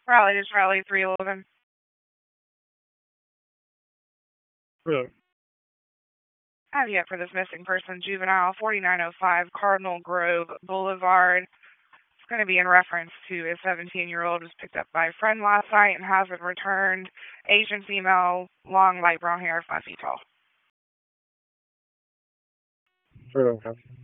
Raleigh to Charlie 311. Yeah. Have yet for this missing person, juvenile 4905 Cardinal Grove Boulevard. It's going to be in reference to a 17-year-old was picked up by a friend last night and hasn't returned. Asian female, long light brown hair, 5 feet tall. 311.